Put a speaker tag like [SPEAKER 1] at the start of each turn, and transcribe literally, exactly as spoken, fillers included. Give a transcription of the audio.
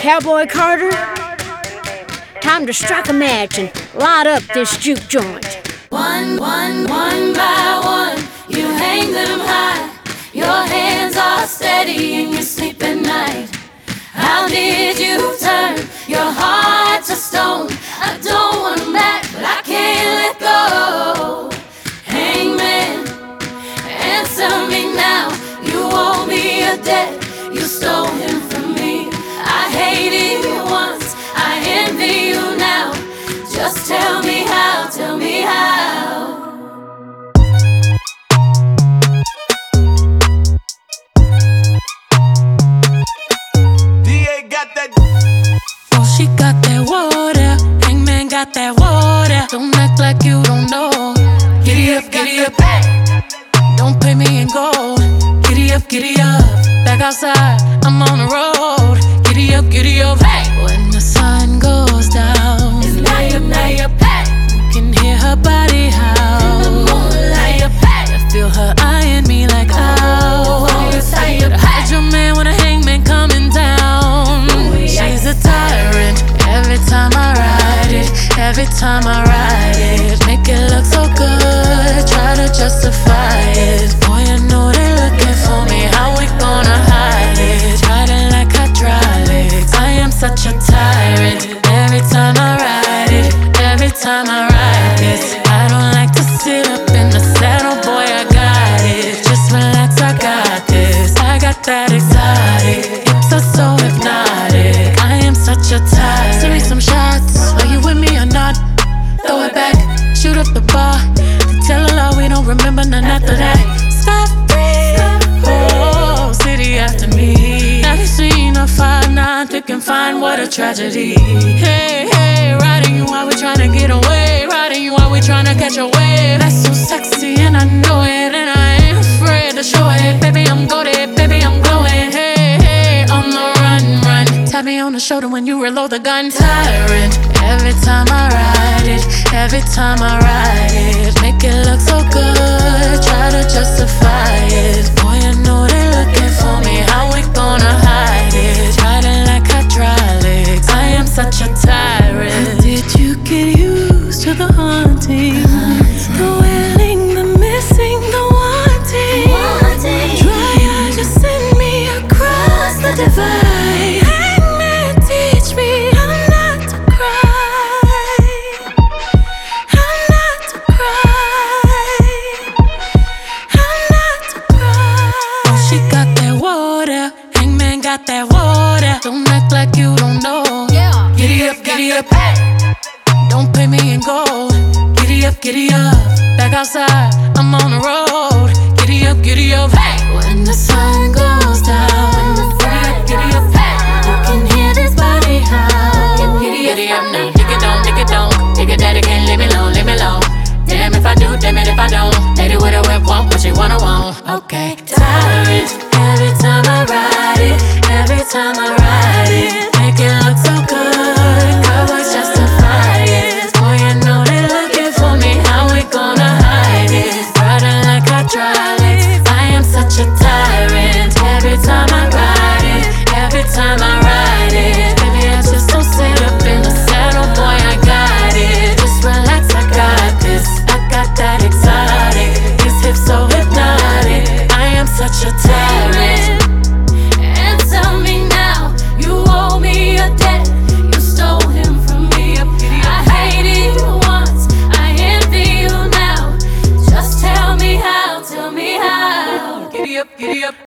[SPEAKER 1] Cowboy Carter, time to strike a match and light up this juke joint.
[SPEAKER 2] One, one, one by one, you hang them high. Your hands are steady in your sleep at night. How did you turn your heart to stone? I don't want them back, but I can't let go. Hangman, answer me now. You owe me a debt, you stole him from me. I hated you once, I envy you now. Just tell me how, tell me how.
[SPEAKER 3] D A got that.
[SPEAKER 4] Oh, she got that water. Hangman got that water. Don't act like you don't know. Giddy up, giddy up. Don't pay me in gold. Giddy up, giddy up. Back outside, I'm on the road. Giddy up, giddy up. Hey, when the sun goes down,
[SPEAKER 2] It's night up, night up, hey.
[SPEAKER 4] you can hear her body howl.
[SPEAKER 2] In the moonlight up, hey.
[SPEAKER 4] I feel her eyeing me like ow. Hide your man when a hangman coming down. She's a tyrant. Every time I ride it, every time I ride it, make it look so good. Try to justify it. Boy, I know they're looking for me. How we gonna hide it? Riding like hydraulics. I am such a tyrant. Every time I ride it, every time I ride this, I don't like to sit up in the saddle. Boy, I got it. Just relax, I got this. I got that exotic. Hips are so hypnotic. I am such a tyrant. Send me some shots. Are you with me or not? Throw it back, shoot up the bar. Tell a lie we don't remember none after that. Stop breathing. Oh, city after me. Never seen a five nine thick and fine. What a tragedy. Hey, hey, riding you while we tryna get away. Riding you while we tryna catch a wave. That's so sexy and I know it, and I ain't afraid to show it. Baby, I'm goated, baby, I'm glowing. Hey, hey, on the run, run. Tap me on the shoulder when you reload the gun. Tyrant. Every time I ride it, every time I ride it, make it look so good. Try to justify it. Boy, I know they're looking for me. How we gonna hide it? Riding like hydraulics. I am such a tyrant. How did you get used to the haunting? The wailing, the missing, the wanting. Dry eyes just send me across the divide. Hangman, teach me how not to cry. How not to cry. How not to cry. Oh, she got that water. Hangman got that water. Don't act like you don't know.
[SPEAKER 2] Yeah.
[SPEAKER 4] Giddy up, giddy up, hey. Don't pay me in gold. Giddy up, giddy up. Back outside, I'm on the road. Giddy up, giddy up, hey. When the sun goes down, giddy up, giddy up, hey. You can hear this body howl. Giddy up, giddy up now. Dig it down, dig it down. Dig it that again, leave me alone, leave me alone. Damn if I do, damn it if I don't. Lady with a whip, want what she wanna want. Okay, tyrant. Every time I ride it, every time I ride it, make it look so good. Cowboys justify it. Boy, I know they're looking for me. How we gonna hide it? Riding like hydraulics. I am such a tyrant. Every time I ride it, every time I ride it, baby, I just don't sit up in the saddle. Boy, I got it. Just relax, I got this. I got that exotic. His hips so hypnotic. I am such a tyrant.
[SPEAKER 2] Answer me now. You owe me a debt, you stole him from me. I hated you once, I envy you now. Just tell me how, tell me how.
[SPEAKER 4] Giddy up, giddy up.